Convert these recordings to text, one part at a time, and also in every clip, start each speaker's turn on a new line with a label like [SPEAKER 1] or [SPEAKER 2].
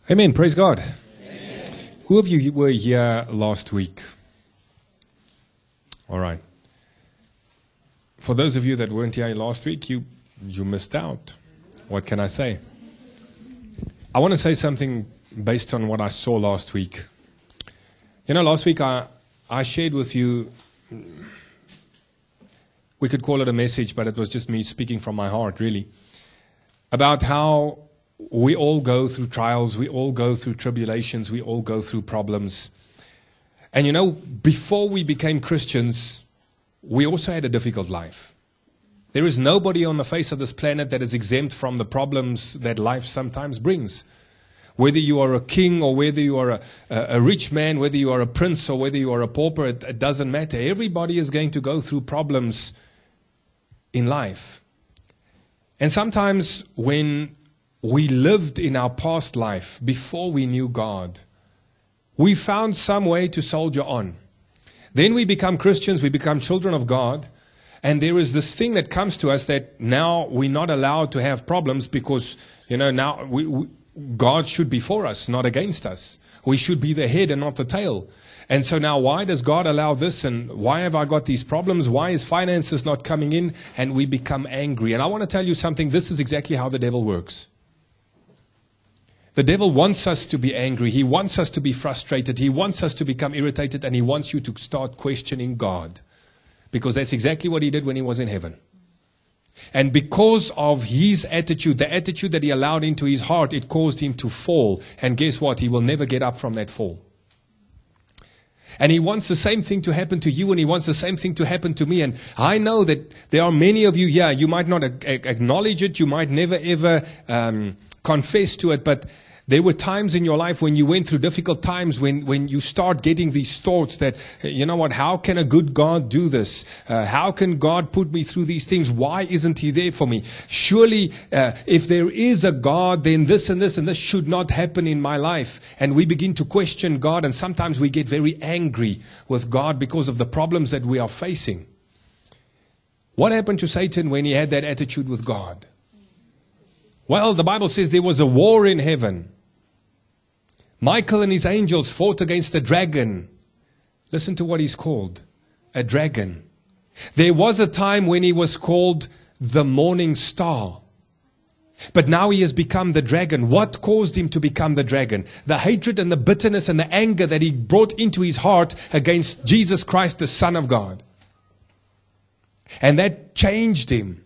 [SPEAKER 1] Amen. Praise God. Amen. Who of you were here last week? All right. For those of you that weren't here last week, you missed out. What can I say? I want to say something based on what I saw last week. You know, last week I shared with you, we could call it a message, but it was just me speaking from my heart, really, about how we all go through trials, we all go through tribulations, we all go through problems. And you know, before we became Christians, we also had a difficult life. There is nobody on the face of this planet that is exempt from the problems that life sometimes brings. Whether you are a king or whether you are a rich man, whether you are a prince or whether you are a pauper, it doesn't matter. Everybody is going to go through problems in life. And sometimes when we lived in our past life before we knew God, we found some way to soldier on. Then we become Christians, we become children of God, and there is this thing that comes to us that now we're not allowed to have problems because, you know, now God should be for us, not against us. We should be the head and not the tail. And so now why does God allow this, and why have I got these problems? Why is finances not coming in? And we become angry. And I want to tell you something, this is exactly how the devil works. The devil wants us to be angry. He wants us to be frustrated. He wants us to become irritated, and he wants you to start questioning God. Because that's exactly what he did when he was in heaven. And because of his attitude, the attitude that he allowed into his heart, it caused him to fall. And guess what? He will never get up from that fall. And he wants the same thing to happen to you, and he wants the same thing to happen to me. And I know that there are many of you here, you might not acknowledge it, you might never ever confess to it, but there were times in your life when you went through difficult times, when you start getting these thoughts that, you know what, how can a good God do this? How can God put me through these things? Why isn't he there for me? Surely, if there is a God, then this and this and this should not happen in my life. And we begin to question God, and sometimes we get very angry with God because of the problems that we are facing. What happened to Satan when he had that attitude with God? Well, the Bible says there was a war in heaven. Michael and his angels fought against a dragon. Listen to what he's called. A dragon. There was a time when he was called the morning star. But now he has become the dragon. What caused him to become the dragon? The hatred and the bitterness and the anger that he brought into his heart against Jesus Christ, the Son of God. And that changed him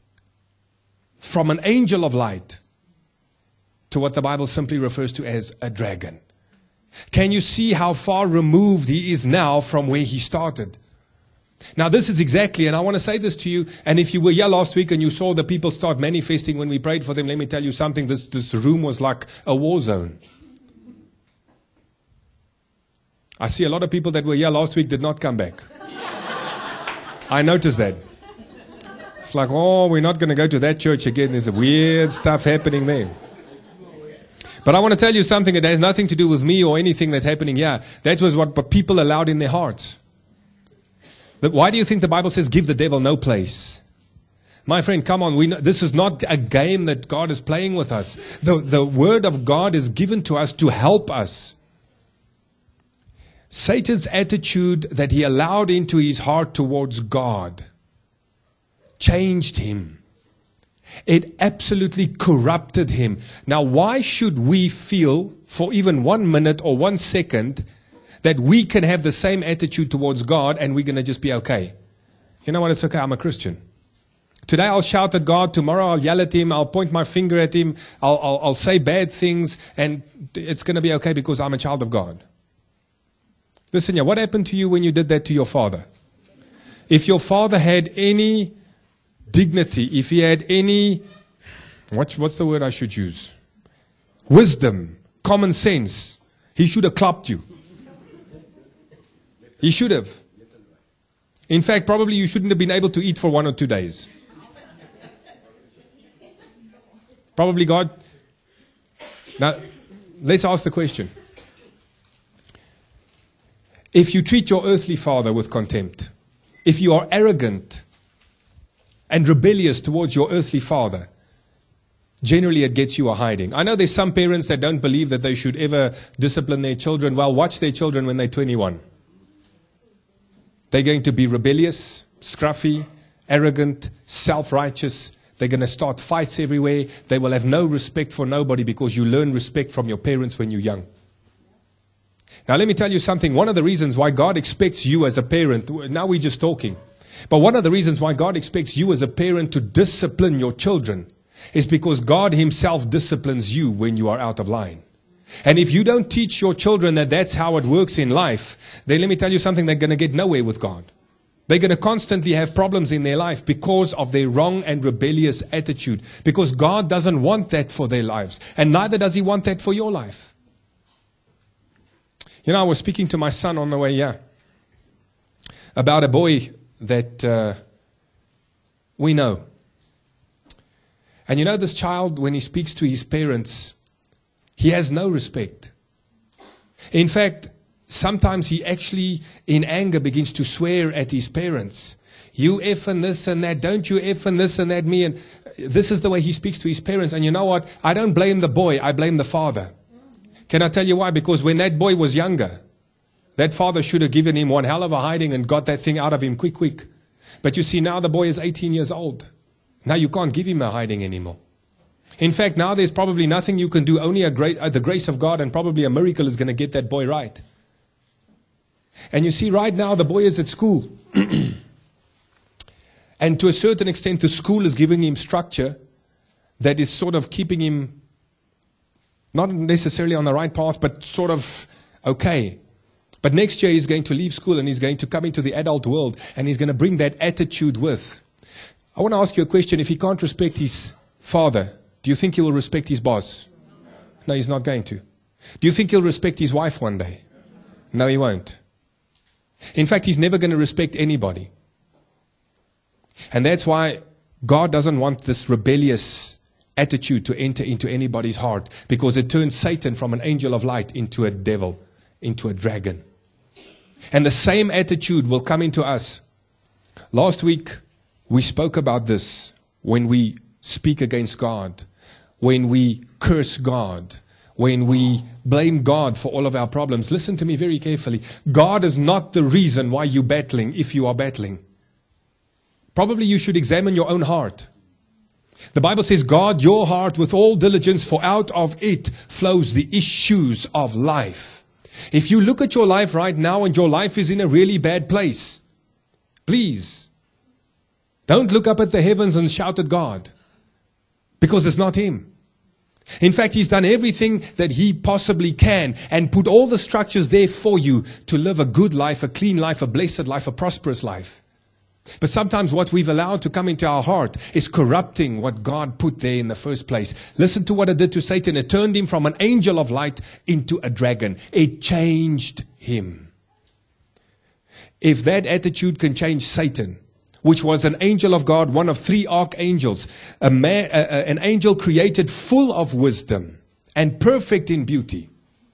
[SPEAKER 1] from an angel of light to what the Bible simply refers to as a dragon. Can you see how far removed he is now from where he started? Now this is exactly, and I want to say this to you, and if you were here last week and you saw the people start manifesting when we prayed for them, let me tell you something, this room was like a war zone. I see a lot of people that were here last week did not come back. I noticed that. It's like, oh, we're not going to go to that church again. There's weird stuff happening there. But I want to tell you something that has nothing to do with me or anything that's happening here. That was what people allowed in their hearts. Why do you think the Bible says give the devil no place? My friend, come on. This is not a game that God is playing with us. The word of God is given to us to help us. Satan's attitude that he allowed into his heart towards God changed him. It absolutely corrupted him. Now, why should we feel for even 1 minute or 1 second that we can have the same attitude towards God and we're going to just be okay? You know what? It's okay. I'm a Christian. Today I'll shout at God. Tomorrow I'll yell at him. I'll point my finger at him. I'll say bad things, and it's going to be okay because I'm a child of God. Listen here. What happened to you when you did that to your father? If your father had any dignity, if he had any, what's the word I should use? Wisdom, common sense, he should have clapped you. He should have. In fact, probably you shouldn't have been able to eat for 1 or 2 days. Probably God. Now, let's ask the question. If you treat your earthly father with contempt, if you are arrogant and rebellious towards your earthly father, generally it gets you a hiding. I know there's some parents that don't believe that they should ever discipline their children. Well, watch their children when they're 21. They're going to be rebellious, scruffy, arrogant, self-righteous. They're going to start fights everywhere. They will have no respect for nobody because you learn respect from your parents when you're young. Now let me tell you something. One of the reasons why God expects you as a parent, now we're just talking, but one of the reasons why God expects you as a parent to discipline your children is because God Himself disciplines you when you are out of line. And if you don't teach your children that that's how it works in life, then let me tell you something, they're going to get nowhere with God. They're going to constantly have problems in their life because of their wrong and rebellious attitude. Because God doesn't want that for their lives. And neither does He want that for your life. You know, I was speaking to my son on the way here about a boy that we know. And you know, this child, when he speaks to his parents, he has no respect. In fact, sometimes he actually, in anger, begins to swear at his parents. You effing this and that, don't you effing this and that, me. And this is the way he speaks to his parents. And you know what? I don't blame the boy, I blame the father. Can I tell you why? Because when that boy was younger, that father should have given him one hell of a hiding and got that thing out of him quick. But you see, now the boy is 18 years old. Now you can't give him a hiding anymore. In fact, now there's probably nothing you can do. Only the grace of God and probably a miracle is going to get that boy right. And you see, right now the boy is at school. And to a certain extent, the school is giving him structure that is sort of keeping him not necessarily on the right path, but sort of okay. But next year he's going to leave school and he's going to come into the adult world and he's going to bring that attitude with. I want to ask you a question. If he can't respect his father, do you think he will respect his boss? No, he's not going to. Do you think he'll respect his wife one day? No, he won't. In fact, he's never going to respect anybody. And that's why God doesn't want this rebellious attitude to enter into anybody's heart, because it turns Satan from an angel of light into a devil, into a dragon. And the same attitude will come into us. Last week, we spoke about this when we speak against God, when we curse God, when we blame God for all of our problems. Listen to me very carefully. God is not the reason why you're battling if you are battling. Probably you should examine your own heart. The Bible says, guard your heart with all diligence, for out of it flows the issues of life. If you look at your life right now and your life is in a really bad place, please, don't look up at the heavens and shout at God, because it's not Him. In fact, He's done everything that He possibly can and put all the structures there for you to live a good life, a clean life, a blessed life, a prosperous life. But sometimes what we've allowed to come into our heart is corrupting what God put there in the first place. Listen to what it did to Satan. It turned him from an angel of light into a dragon. It changed him. If that attitude can change Satan, which was an angel of God, one of 3 archangels, an angel created full of wisdom and perfect in beauty,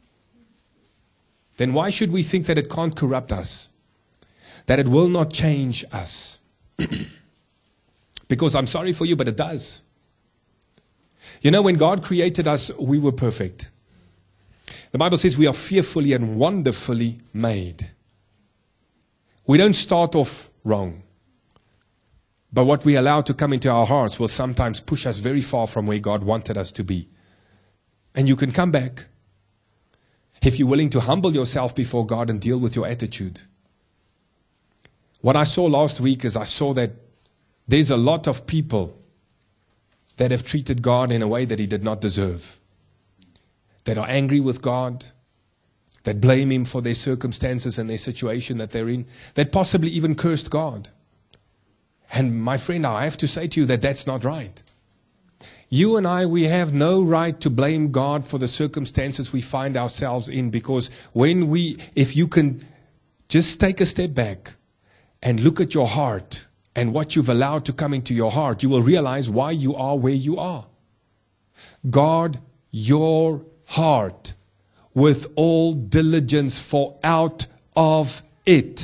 [SPEAKER 1] then why should we think that it can't corrupt us? That it will not change us? Because I'm sorry for you, but it does. You know, when God created us, we were perfect. The Bible says we are fearfully and wonderfully made. We don't start off wrong. But what we allow to come into our hearts will sometimes push us very far from where God wanted us to be. And you can come back if you're willing to humble yourself before God and deal with your attitude. What I saw last week is I saw that there's a lot of people that have treated God in a way that He did not deserve. That are angry with God, that blame Him for their circumstances and their situation that they're in, that possibly even cursed God. And my friend, I have to say to you that that's not right. You and I, we have no right to blame God for the circumstances we find ourselves in, because if you can just take a step back and look at your heart and what you've allowed to come into your heart, you will realize why you are where you are. Guard your heart with all diligence, for out of it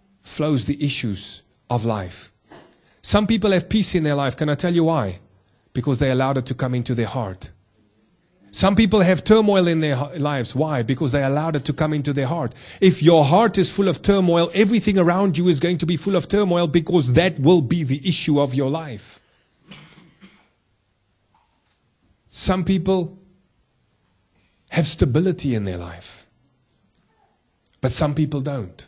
[SPEAKER 1] flows the issues of life. Some people have peace in their life. Can I tell you why? Because they allowed it to come into their heart. Some people have turmoil in their lives. Why? Because they allowed it to come into their heart. If your heart is full of turmoil, everything around you is going to be full of turmoil, because that will be the issue of your life. Some people have stability in their life, but some people don't.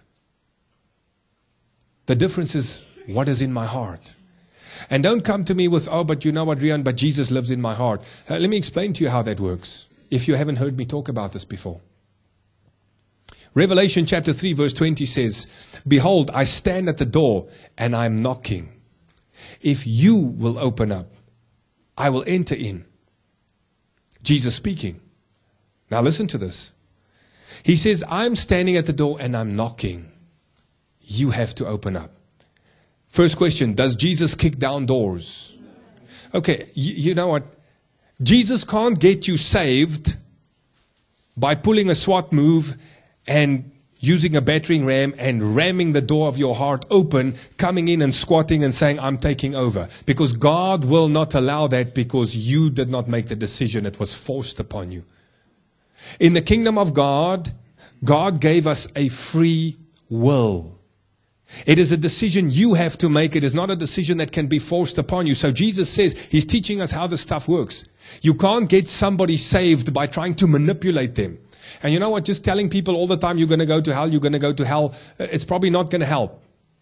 [SPEAKER 1] The difference is what is in my heart. And don't come to me with, oh, but you know what, Rian, but Jesus lives in my heart. Let me explain to you how that works, if you haven't heard me talk about this before. Revelation chapter 3 verse 20 says, behold, I stand at the door and I'm knocking. If you will open up, I will enter in. Jesus speaking. Now listen to this. He says, I'm standing at the door and I'm knocking. You have to open up. First question, does Jesus kick down doors? Okay, you know what? Jesus can't get you saved by pulling a SWAT move and using a battering ram and ramming the door of your heart open, coming in and squatting and saying, I'm taking over. Because God will not allow that, because you did not make the decision. It was forced upon you. In the kingdom of God, God gave us a free will. It is a decision you have to make. It is not a decision that can be forced upon you. So Jesus says, He's teaching us how this stuff works. You can't get somebody saved by trying to manipulate them. And you know what? Just telling people all the time, you're going to go to hell, you're going to go to hell, it's probably not going to help.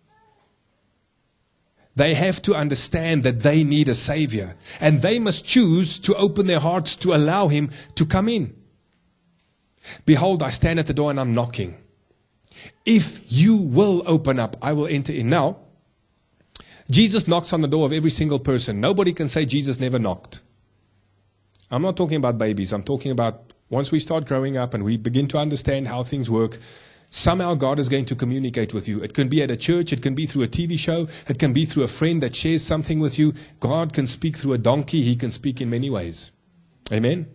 [SPEAKER 1] They have to understand that they need a Savior. And they must choose to open their hearts to allow Him to come in. Behold, I stand at the door and I'm knocking. If you will open up, I will enter in. Now, Jesus knocks on the door of every single person. Nobody can say Jesus never knocked. I'm not talking about babies. I'm talking about once we start growing up and we begin to understand how things work, somehow God is going to communicate with you. It can be at a church. It can be through a TV show. It can be through a friend that shares something with you. God can speak through a donkey. He can speak in many ways. Amen?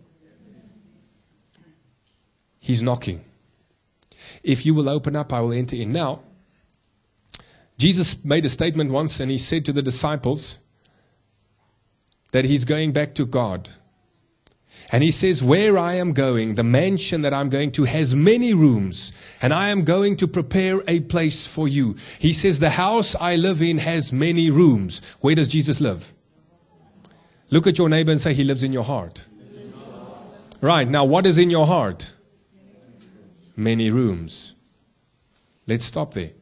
[SPEAKER 1] He's knocking. If you will open up, I will enter in. Now, Jesus made a statement once and He said to the disciples that He's going back to God. And He says, where I am going, the mansion that I'm going to has many rooms, and I am going to prepare a place for you. He says, the house I live in has many rooms. Where does Jesus live? Look at your neighbor and say, He lives in your heart. Right, now what is in your heart? Many rooms. Let's stop there.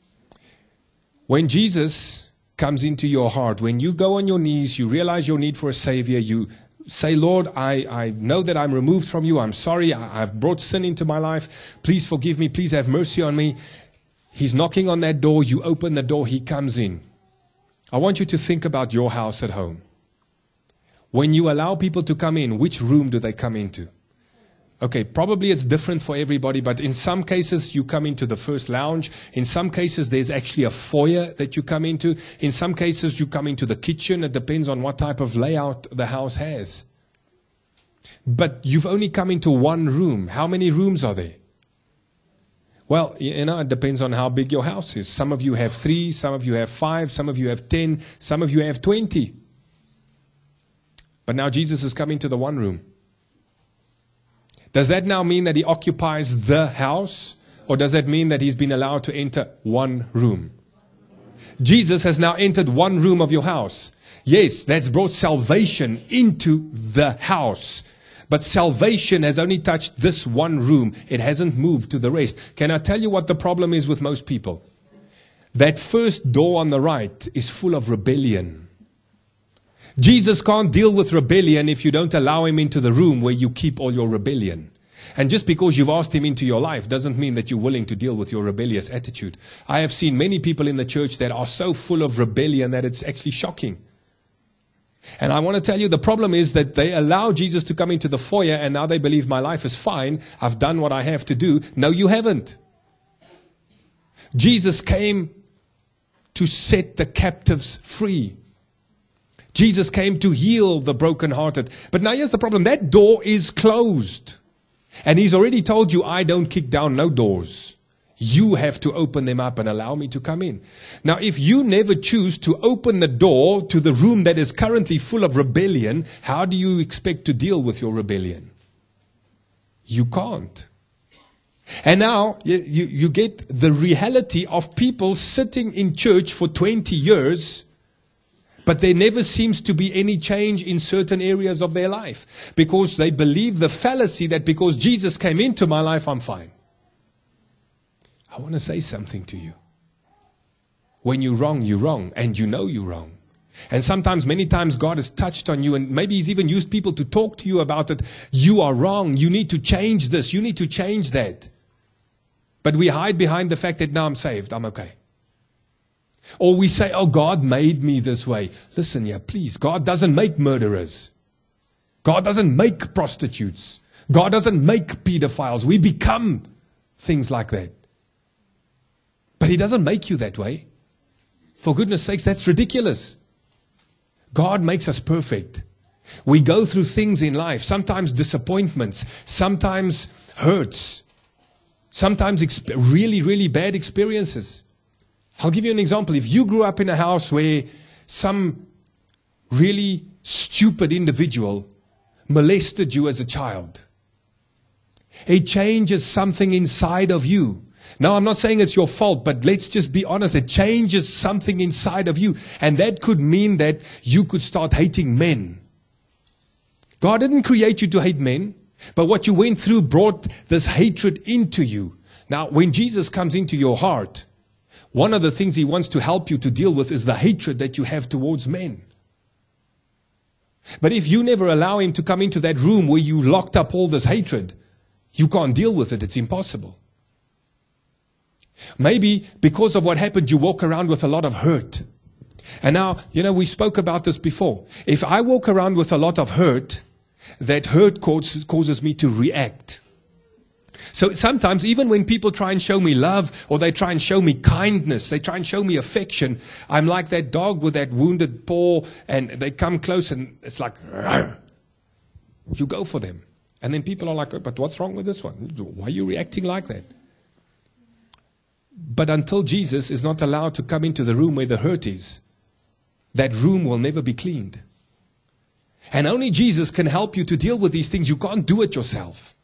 [SPEAKER 1] When Jesus comes into your heart, when you go on your knees, you realize your need for a Savior, you say, Lord, I know that I'm removed from you. I'm sorry. I've brought sin into my life. Please forgive me. Please have mercy on me. He's knocking on that door. You open the door. He comes in. I want you to think about your house at home. When you allow people to come in, which room do they come into? Okay, probably it's different for everybody, but in some cases you come into the first lounge. In some cases there's actually a foyer that you come into. In some cases you come into the kitchen. It depends on what type of layout the house has. But you've only come into one room. How many rooms are there? Well, it depends on how big your house is. Some of you have 3, some of you have 5, some of you have 10, some of you have 20. But now Jesus is coming to the one room. Does that now mean that He occupies the house? Or does that mean that He's been allowed to enter one room? Jesus has now entered one room of your house. Yes, that's brought salvation into the house. But salvation has only touched this one room. It hasn't moved to the rest. Can I tell you what the problem is with most people? That first door on the right is full of rebellion. Jesus can't deal with rebellion if you don't allow Him into the room where you keep all your rebellion. And just because you've asked Him into your life doesn't mean that you're willing to deal with your rebellious attitude. I have seen many people in the church that are so full of rebellion that it's actually shocking. And I want to tell you, the problem is that they allow Jesus to come into the foyer and now they believe my life is fine. I've done what I have to do. No, you haven't. Jesus came to set the captives free. Jesus came to heal the brokenhearted. But now here's the problem. That door is closed. And He's already told you, I don't kick down no doors. You have to open them up and allow me to come in. Now, if you never choose to open the door to the room that is currently full of rebellion, how do you expect to deal with your rebellion? You can't. And now you get the reality of people sitting in church for 20 years, but there never seems to be any change in certain areas of their life because they believe the fallacy that because Jesus came into my life, I'm fine. I want to say something to you. When you're wrong, and you know you're wrong. And sometimes, many times, God has touched on you, and maybe He's even used people to talk to you about it. You are wrong. You need to change this. You need to change that. But we hide behind the fact that now I'm saved. I'm okay. Or we say, oh, God made me this way. Listen, please. God doesn't make murderers. God doesn't make prostitutes. God doesn't make pedophiles. We become things like that. But He doesn't make you that way. For goodness sakes, that's ridiculous. God makes us perfect. We go through things in life, sometimes disappointments, sometimes hurts, sometimes really, really bad experiences. I'll give you an example. If you grew up in a house where some really stupid individual molested you as a child, it changes something inside of you. Now, I'm not saying it's your fault, but let's just be honest. It changes something inside of you. And that could mean that you could start hating men. God didn't create you to hate men, but what you went through brought this hatred into you. Now, when Jesus comes into your heart, one of the things He wants to help you to deal with is the hatred that you have towards men. But if you never allow Him to come into that room where you locked up all this hatred, you can't deal with it. It's impossible. Maybe because of what happened, you walk around with a lot of hurt. And now, we spoke about this before. If I walk around with a lot of hurt, that hurt causes me to react. So sometimes, even when people try and show me love, or they try and show me kindness, they try and show me affection, I'm like that dog with that wounded paw, and they come close and it's like, "Rrr." You go for them. And then people are like, oh, but what's wrong with this one? Why are you reacting like that? But until Jesus is not allowed to come into the room where the hurt is, that room will never be cleaned. And only Jesus can help you to deal with these things. You can't do it yourself.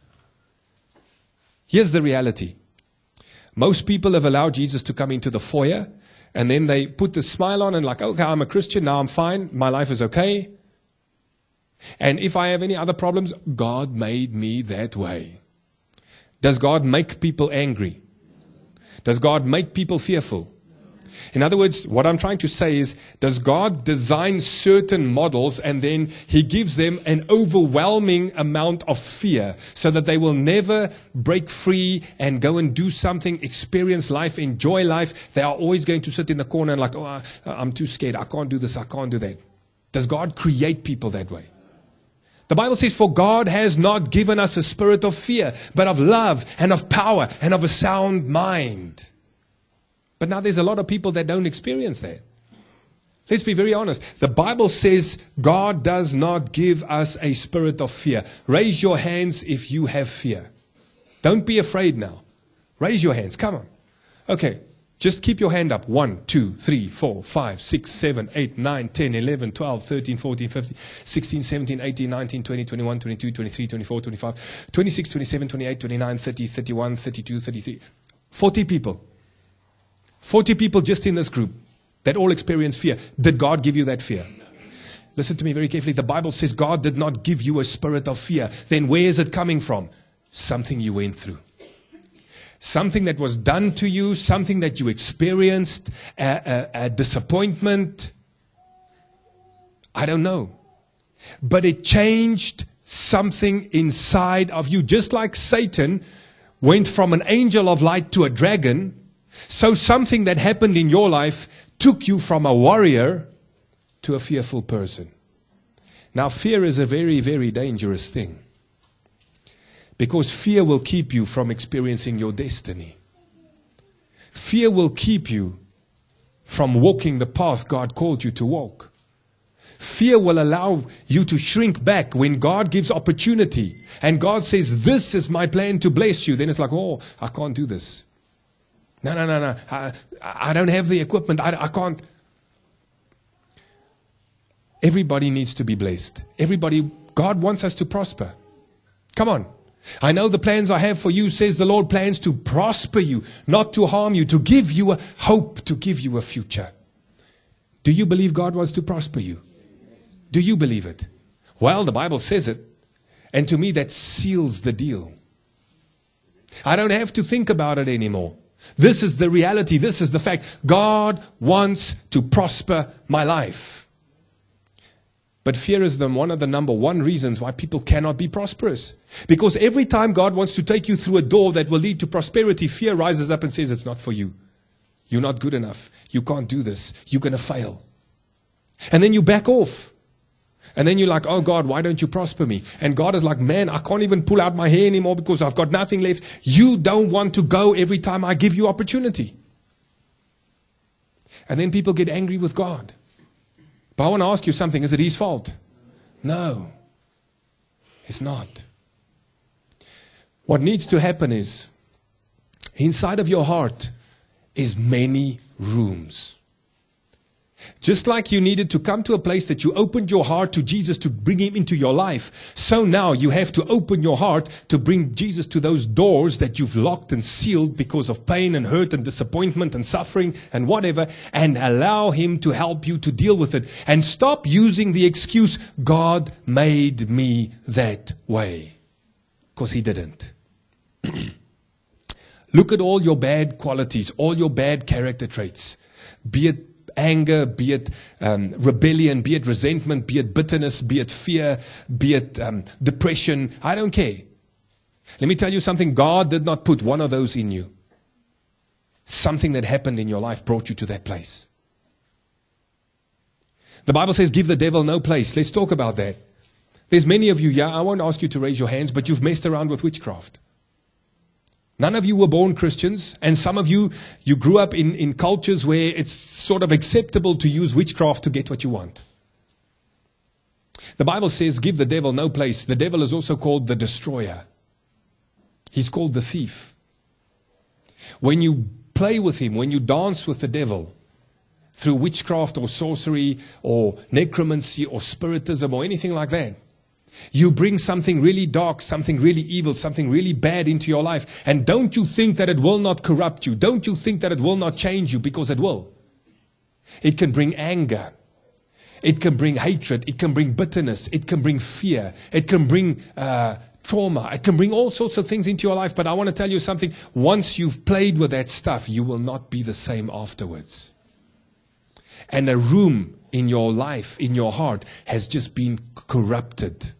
[SPEAKER 1] Here's the reality. Most people have allowed Jesus to come into the foyer, and then they put the smile on and like, okay, I'm a Christian, now I'm fine, my life is okay. And if I have any other problems, God made me that way. Does God make people angry? Does God make people fearful? In other words, what I'm trying to say is, does God design certain models and then He gives them an overwhelming amount of fear so that they will never break free and go and do something, experience life, enjoy life? They are always going to sit in the corner and like, oh, I'm too scared. I can't do this. I can't do that. Does God create people that way? The Bible says, for God has not given us a spirit of fear, but of love and of power and of a sound mind. But now there's a lot of people that don't experience that. Let's be very honest. The Bible says God does not give us a spirit of fear. Raise your hands if you have fear. Don't be afraid now. Raise your hands. Come on. Okay. Just keep your hand up. 1, 2, 3, 4, 5, 6, 7, 8, 9, 10, 11, 12, 13, 14, 15, 16, 17, 18, 19, 20, 21, 22, 23, 24, 25, 26, 27, 28, 29, 30, 31, 32, 33. 40 people. 40 people just in this group that all experience fear. Did God give you that fear? Listen to me very carefully. The Bible says God did not give you a spirit of fear. Then where is it coming from? Something you went through. Something that was done to you, something that you experienced, a disappointment. I don't know. But it changed something inside of you. Just like Satan went from an angel of light to a dragon, so something that happened in your life took you from a warrior to a fearful person. Now, fear is a very, very dangerous thing. Because fear will keep you from experiencing your destiny. Fear will keep you from walking the path God called you to walk. Fear will allow you to shrink back when God gives opportunity. And God says, this is my plan to bless you. Then it's like, oh, I can't do this. No. I don't have the equipment. I can't. Everybody needs to be blessed. God wants us to prosper. Come on. I know the plans I have for you, says the Lord, plans to prosper you, not to harm you, to give you a hope, to give you a future. Do you believe God wants to prosper you? Do you believe it? Well, the Bible says it. And to me, that seals the deal. I don't have to think about it anymore. This is the reality. This is the fact. God wants to prosper my life. But fear is one of the number one reasons why people cannot be prosperous. Because every time God wants to take you through a door that will lead to prosperity, fear rises up and says, it's not for you. You're not good enough. You can't do this. You're going to fail. And then you back off. And then you're like, oh God, why don't you prosper me? And God is like, man, I can't even pull out my hair anymore because I've got nothing left. You don't want to go every time I give you opportunity. And then people get angry with God. But I want to ask you something. Is it His fault? No. It's not. What needs to happen is, inside of your heart is many rooms. Just like you needed to come to a place that you opened your heart to Jesus to bring Him into your life, so now you have to open your heart to bring Jesus to those doors that you've locked and sealed because of pain and hurt and disappointment and suffering and whatever, and allow Him to help you to deal with it. And stop using the excuse, God made me that way. Because He didn't. Look at all your bad qualities, all your bad character traits. Be it anger, be it rebellion, be it resentment, be it bitterness, be it fear, be it depression. I don't care. Let me tell you something. God did not put one of those in you. Something that happened in your life brought you to that place. The Bible says, give the devil no place. Let's talk about that. There's many of you here, I won't ask you to raise your hands, but you've messed around with witchcraft. None of you were born Christians, and some of you grew up in cultures where it's sort of acceptable to use witchcraft to get what you want. The Bible says, give the devil no place. The devil is also called the destroyer. He's called the thief. When you play with him, when you dance with the devil, through witchcraft or sorcery or necromancy or spiritism or anything like that, you bring something really dark, something really evil, something really bad into your life. And don't you think that it will not corrupt you? Don't you think that it will not change you? Because it will. It can bring anger. It can bring hatred. It can bring bitterness. It can bring fear. It can bring trauma. It can bring all sorts of things into your life. But I want to tell you something. Once you've played with that stuff, you will not be the same afterwards. And a room in your life, in your heart, has just been corrupted.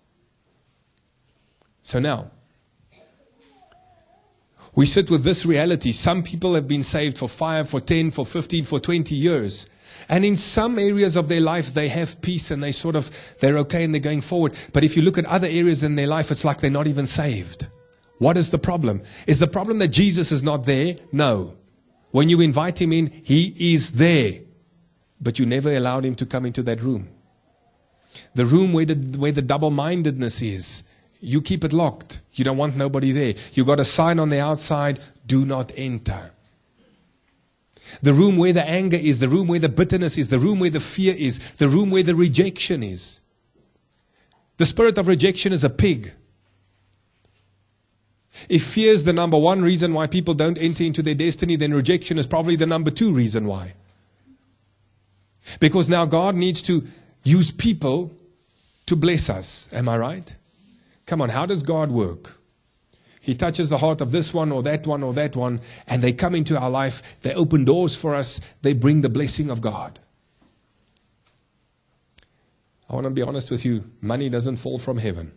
[SPEAKER 1] So now, we sit with this reality. Some people have been saved for 5, for 10, for 15, for 20 years. And in some areas of their life, they have peace and they're okay and they're going forward. But if you look at other areas in their life, it's like they're not even saved. What is the problem? Is the problem that Jesus is not there? No. When you invite Him in, He is there. But you never allowed Him to come into that room. The room where the double-mindedness is. You keep it locked. You don't want nobody there. You got a sign on the outside, do not enter. The room where the anger is, the room where the bitterness is, the room where the fear is, the room where the rejection is. The spirit of rejection is a pig. If fear is the number one reason why people don't enter into their destiny, then rejection is probably the number 2 reason why. Because now God needs to use people to bless us. Am I right? Come on, how does God work? He touches the heart of this one or that one or that one, and they come into our life. They open doors for us. They bring the blessing of God. I want to be honest with you. Money doesn't fall from heaven.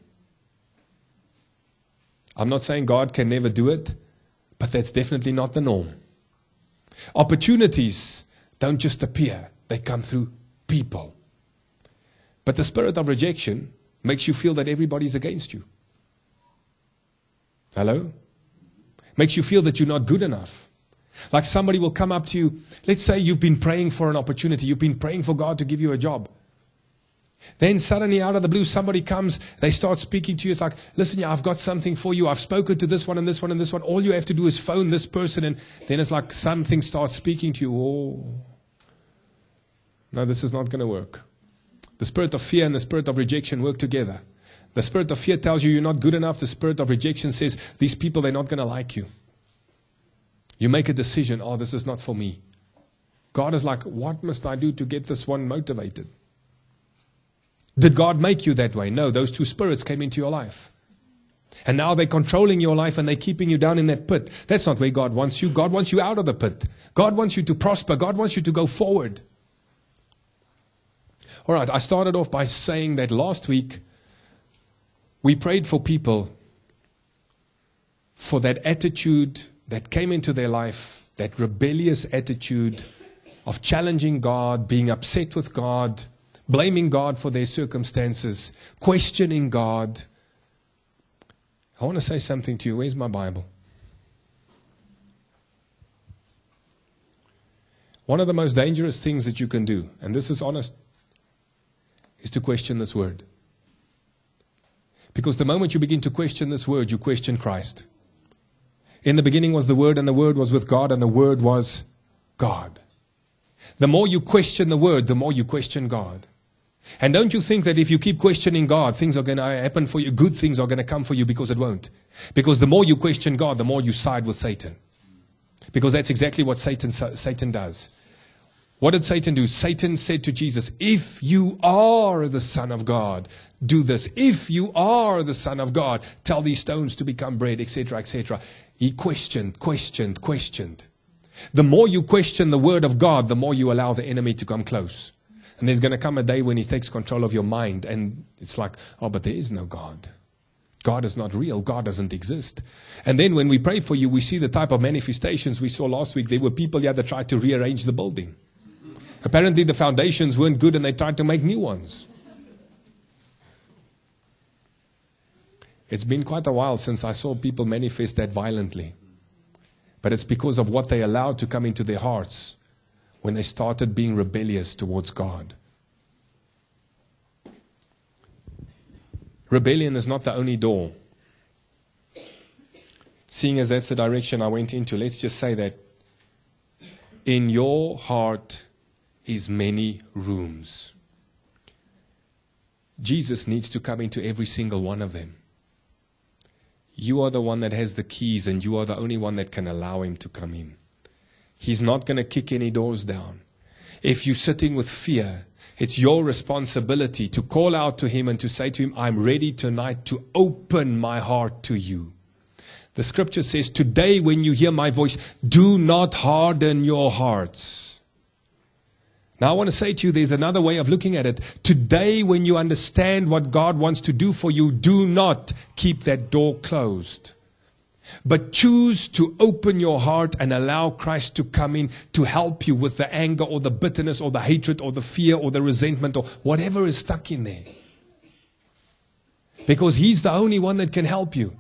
[SPEAKER 1] I'm not saying God can never do it, but that's definitely not the norm. Opportunities don't just appear. They come through people. But the spirit of rejection makes you feel that everybody's against you. Hello? Makes you feel that you're not good enough. Like somebody will come up to you. Let's say you've been praying for an opportunity. You've been praying for God to give you a job. Then suddenly out of the blue, somebody comes, they start speaking to you. It's like, listen, yeah, I've got something for you. I've spoken to this one and this one and this one. All you have to do is phone this person. And then it's like something starts speaking to you. Oh, no, this is not going to work. The spirit of fear and the spirit of rejection work together. The spirit of fear tells you you're not good enough. The spirit of rejection says, these people, they're not going to like you. You make a decision, oh, this is not for me. God is like, what must I do to get this one motivated? Did God make you that way? No, those two spirits came into your life. And now they're controlling your life and they're keeping you down in that pit. That's not where God wants you. God wants you out of the pit. God wants you to prosper. God wants you to go forward. All right, I started off by saying that last week we prayed for people for that attitude that came into their life, that rebellious attitude of challenging God, being upset with God, blaming God for their circumstances, questioning God. I want to say something to you. Where's my Bible? One of the most dangerous things that you can do, and this is honest, is to question this word. Because the moment you begin to question this word, you question Christ. In the beginning was the Word, and the Word was with God, and the Word was God. The more you question the Word, the more you question God. And don't you think that if you keep questioning God, things are going to happen for you, good things are going to come for you, because it won't. Because the more you question God, the more you side with Satan. Because that's exactly what Satan does. What did Satan do? Satan said to Jesus, if you are the Son of God, do this. If you are the Son of God, tell these stones to become bread, etc., etc. He questioned. The more you question the word of God, the more you allow the enemy to come close. And there's going to come a day when he takes control of your mind. And it's like, oh, but there is no God. God is not real. God doesn't exist. And then when we pray for you, we see the type of manifestations we saw last week. There were people here that tried to rearrange the building. Apparently the foundations weren't good and they tried to make new ones. It's been quite a while since I saw people manifest that violently. But it's because of what they allowed to come into their hearts when they started being rebellious towards God. Rebellion is not the only door. Seeing as that's the direction I went into, let's just say that in your heart is many rooms. Jesus needs to come into every single one of them. You are the one that has the keys, and you are the only one that can allow him to come in. He's not going to kick any doors down. If you're sitting with fear, it's your responsibility to call out to him and to say to him, I'm ready tonight to open my heart to you. The scripture says, today when you hear my voice, do not harden your hearts. Now I want to say to you, there's another way of looking at it. Today when you understand what God wants to do for you, do not keep that door closed. But choose to open your heart and allow Christ to come in to help you with the anger or the bitterness or the hatred or the fear or the resentment or whatever is stuck in there. Because he's the only one that can help you.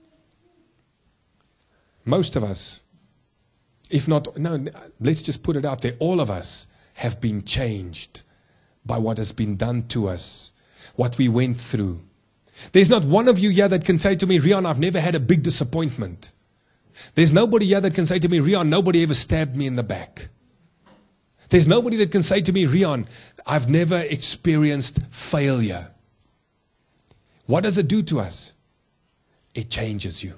[SPEAKER 1] Most of us, if not, no, let's just put it out there, all of us have been changed by what has been done to us, what we went through. There's not one of you here that can say to me, Rian, I've never had a big disappointment. There's nobody here that can say to me, Rian, nobody ever stabbed me in the back. There's nobody that can say to me, Rian, I've never experienced failure. What does it do to us? It changes you.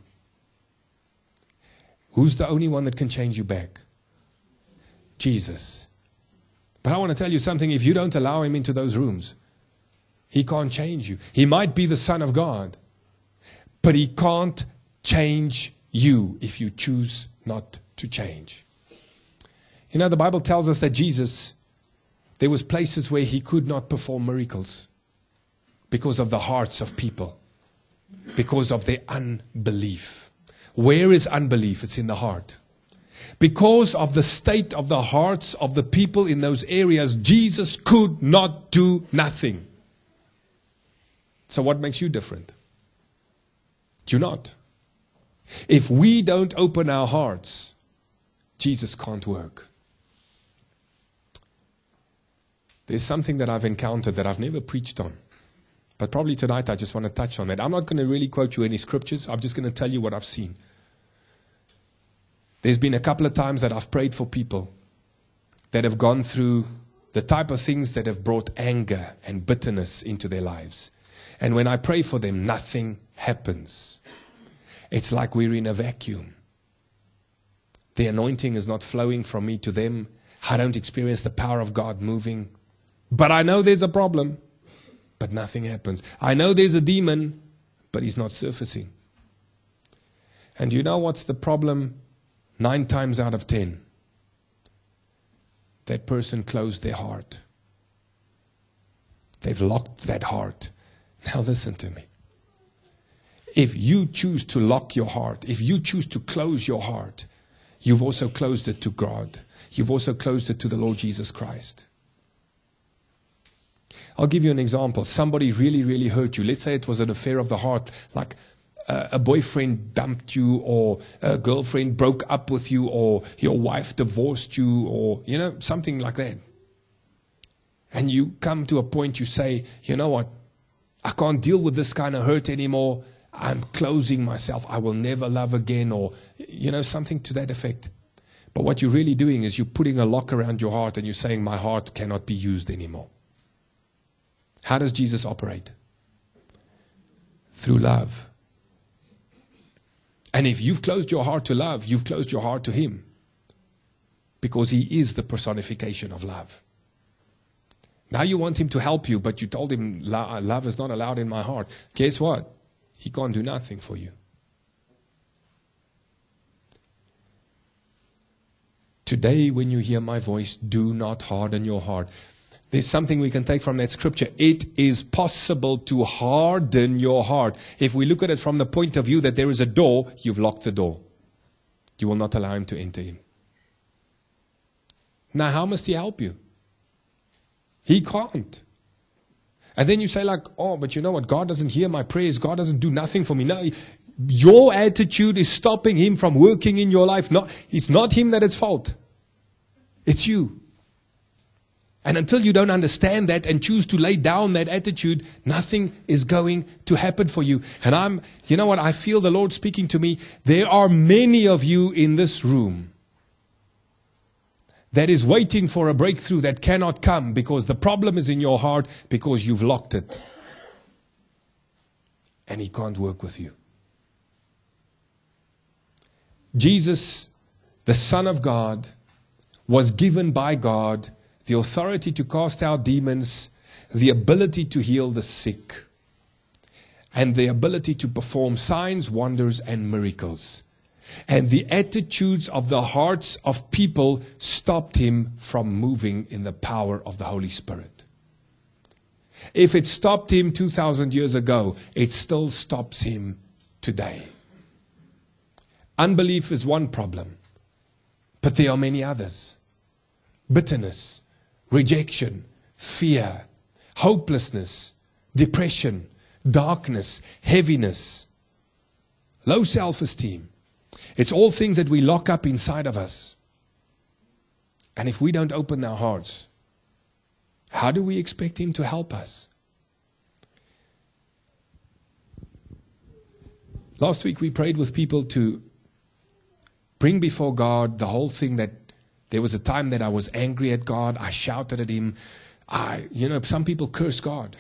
[SPEAKER 1] Who's the only one that can change you back? Jesus. But I want to tell you something, if you don't allow him into those rooms, he can't change you. He might be the Son of God, but he can't change you if you choose not to change. You know, the Bible tells us that Jesus, there was places where he could not perform miracles because of the hearts of people, because of their unbelief. Where is unbelief? It's in the heart. Because of the state of the hearts of the people in those areas, Jesus could not do nothing. So what makes you different? Do not. If we don't open our hearts, Jesus can't work. There's something that I've encountered that I've never preached on. But probably tonight I just want to touch on that. I'm not going to really quote you any scriptures. I'm just going to tell you what I've seen. There's been a couple of times that I've prayed for people that have gone through the type of things that have brought anger and bitterness into their lives. And when I pray for them, nothing happens. It's like we're in a vacuum. The anointing is not flowing from me to them. I don't experience the power of God moving. But I know there's a problem, but nothing happens. I know there's a demon, but he's not surfacing. And you know what's the problem? 9 times out of 10, that person closed their heart. They've locked that heart. Now listen to me. If you choose to lock your heart, if you choose to close your heart, you've also closed it to God. You've also closed it to the Lord Jesus Christ. I'll give you an example. Somebody really, really hurt you. Let's say it was an affair of the heart, like a boyfriend dumped you, or a girlfriend broke up with you, or your wife divorced you, or, something like that. And you come to a point, you say, you know what? I can't deal with this kind of hurt anymore. I'm closing myself. I will never love again, or, something to that effect. But what you're really doing is you're putting a lock around your heart and you're saying, my heart cannot be used anymore. How does Jesus operate? Through love. And if you've closed your heart to love, you've closed your heart to Him. Because He is the personification of love. Now you want Him to help you, but you told Him, love is not allowed in my heart. Guess what? He can't do nothing for you. Today, when you hear my voice, do not harden your heart. There's something we can take from that scripture. It is possible to harden your heart. If we look at it from the point of view that there is a door, you've locked the door. You will not allow Him to enter in. Now, how must He help you? He can't. And then you say but you know what? God doesn't hear my prayers. God doesn't do nothing for me. No, your attitude is stopping Him from working in your life. It's not Him that it's fault. It's you. And until you don't understand that and choose to lay down that attitude, nothing is going to happen for you. And I feel the Lord speaking to me. There are many of you in this room that is waiting for a breakthrough that cannot come because the problem is in your heart because you've locked it. And He can't work with you. Jesus, the Son of God, was given by God the authority to cast out demons, the ability to heal the sick, and the ability to perform signs, wonders, and miracles. And the attitudes of the hearts of people stopped Him from moving in the power of the Holy Spirit. If it stopped Him 2,000 years ago, it still stops Him today. Unbelief is one problem, but there are many others. Bitterness, rejection, fear, hopelessness, depression, darkness, heaviness, low self-esteem. It's all things that we lock up inside of us. And if we don't open our hearts, how do we expect Him to help us? Last week we prayed with people to bring before God the whole thing that there was a time that I was angry at God. I shouted at Him. Some people curse God.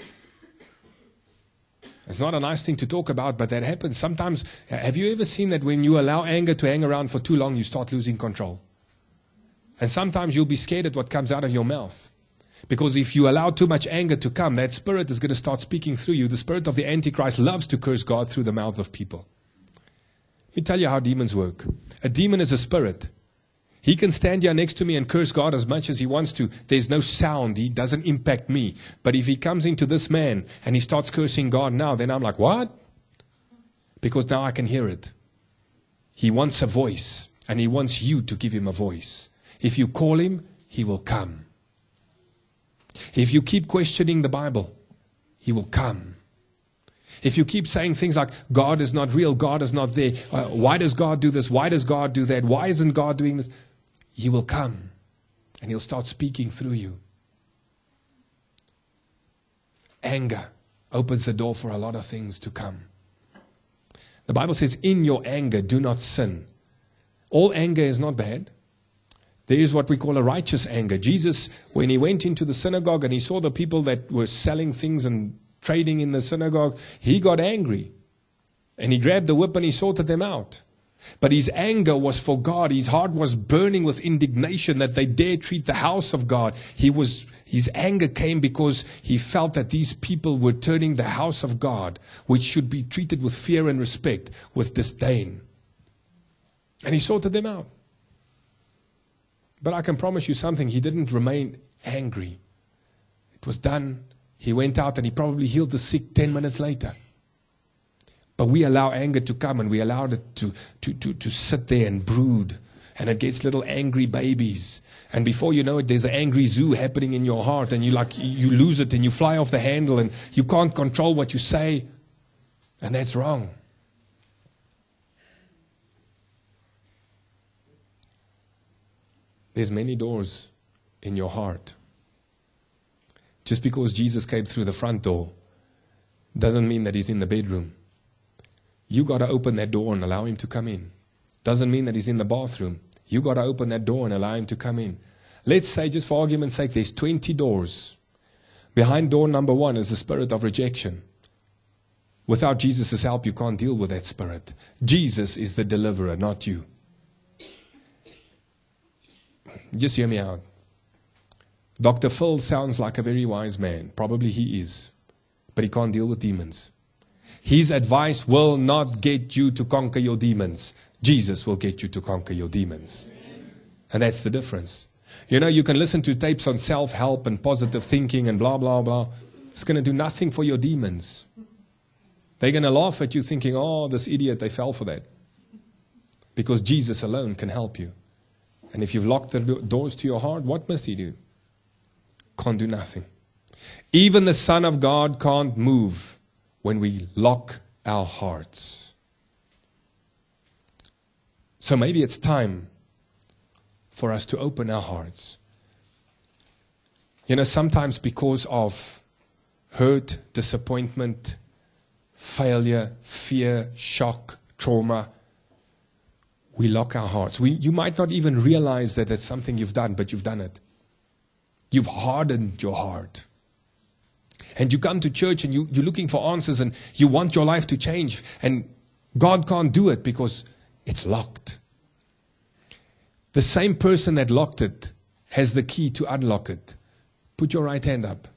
[SPEAKER 1] It's not a nice thing to talk about, but that happens. Sometimes, have you ever seen that when you allow anger to hang around for too long, you start losing control? And sometimes you'll be scared at what comes out of your mouth. Because if you allow too much anger to come, that spirit is going to start speaking through you. The spirit of the Antichrist loves to curse God through the mouths of people. Let me tell you how demons work. A demon is a spirit. He can stand here next to me and curse God as much as he wants to. There's no sound. He doesn't impact me. But if he comes into this man and he starts cursing God now, then I'm like, what? Because now I can hear it. He wants a voice, and he wants you to give him a voice. If you call him, he will come. If you keep questioning the Bible, he will come. If you keep saying things like, God is not real, God is not there, why does God do this, why does God do that, why isn't God doing this? He will come, and he'll start speaking through you. Anger opens the door for a lot of things to come. The Bible says, in your anger, do not sin. All anger is not bad. There is what we call a righteous anger. Jesus, when he went into the synagogue and he saw the people that were selling things and trading in the synagogue, he got angry. And he grabbed the whip and he sorted them out. But his anger was for God. His heart was burning with indignation that they dare treat the house of God. His anger came because he felt that these people were turning the house of God, which should be treated with fear and respect, with disdain. And he sorted them out. But I can promise you something, he didn't remain angry. It was done. He went out and he probably healed the sick 10 minutes later. But we allow anger to come and we allow it to sit there and brood. And it gets little angry babies. And before you know it, there's an angry zoo happening in your heart. And you lose it and you fly off the handle and you can't control what you say. And that's wrong. There's many doors in your heart. Just because Jesus came through the front door doesn't mean that he's in the bedroom. You got to open that door and allow him to come in. Doesn't mean that he's in the bathroom. You got to open that door and allow him to come in. Let's say, just for argument's sake, there's 20 doors. Behind door number 1 is the spirit of rejection. Without Jesus' help, you can't deal with that spirit. Jesus is the deliverer, not you. Just hear me out. Dr. Phil sounds like a very wise man. Probably he is. But he can't deal with demons. His advice will not get you to conquer your demons. Jesus will get you to conquer your demons. And that's the difference. You know, you can listen to tapes on self-help and positive thinking and blah, blah, blah. It's going to do nothing for your demons. They're going to laugh at you thinking, oh, this idiot, they fell for that. Because Jesus alone can help you. And if you've locked the doors to your heart, what must he do? Can't do nothing. Even the Son of God can't move when we lock our hearts. So maybe it's time for us to open our hearts. You know, sometimes because of hurt, disappointment, failure, fear, shock, trauma, we lock our hearts. You might not even realize that that's something you've done, but you've done it. You've hardened your heart. And you come to church and you're looking for answers and you want your life to change. And God can't do it because it's locked. The same person that locked it has the key to unlock it. Put your right hand up.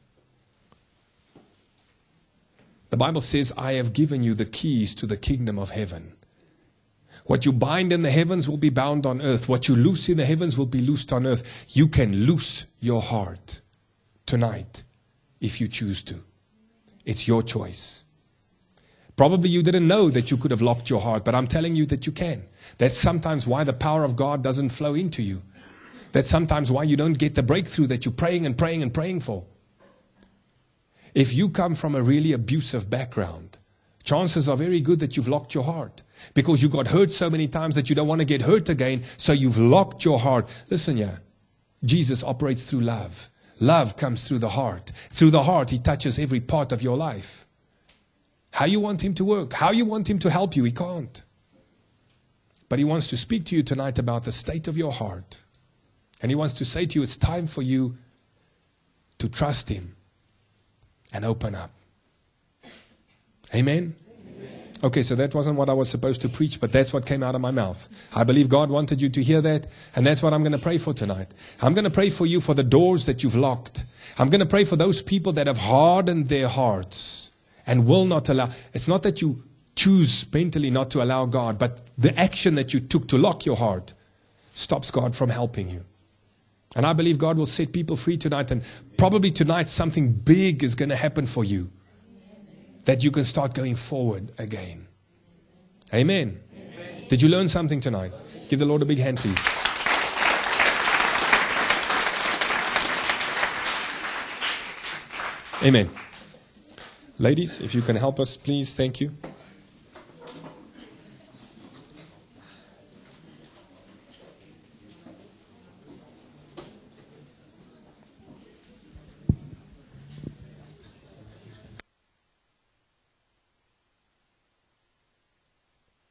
[SPEAKER 1] The Bible says, I have given you the keys to the kingdom of heaven. What you bind in the heavens will be bound on earth. What you loose in the heavens will be loosed on earth. You can loose your heart tonight if you choose to. It's your choice. Probably you didn't know that you could have locked your heart, but I'm telling you that you can. That's sometimes why the power of God doesn't flow into you. That's sometimes why you don't get the breakthrough that you're praying and praying and praying for. If you come from a really abusive background, chances are very good that you've locked your heart. Because you got hurt so many times that you don't want to get hurt again, so you've locked your heart. Listen here, Jesus operates through love. Love comes through the heart. Through the heart, he touches every part of your life. How you want him to work, how you want him to help you, he can't. But he wants to speak to you tonight about the state of your heart. And he wants to say to you, it's time for you to trust him and open up. Amen? Okay, so that wasn't what I was supposed to preach, but that's what came out of my mouth. I believe God wanted you to hear that, and that's what I'm going to pray for tonight. I'm going to pray for you for the doors that you've locked. I'm going to pray for those people that have hardened their hearts and will not allow. It's not that you choose mentally not to allow God, but the action that you took to lock your heart stops God from helping you. And I believe God will set people free tonight, and probably tonight something big is going to happen for you. That you can start going forward again. Amen. Amen. Did you learn something tonight? Give the Lord a big hand, please. Amen. Ladies, if you can help us, please. Thank you.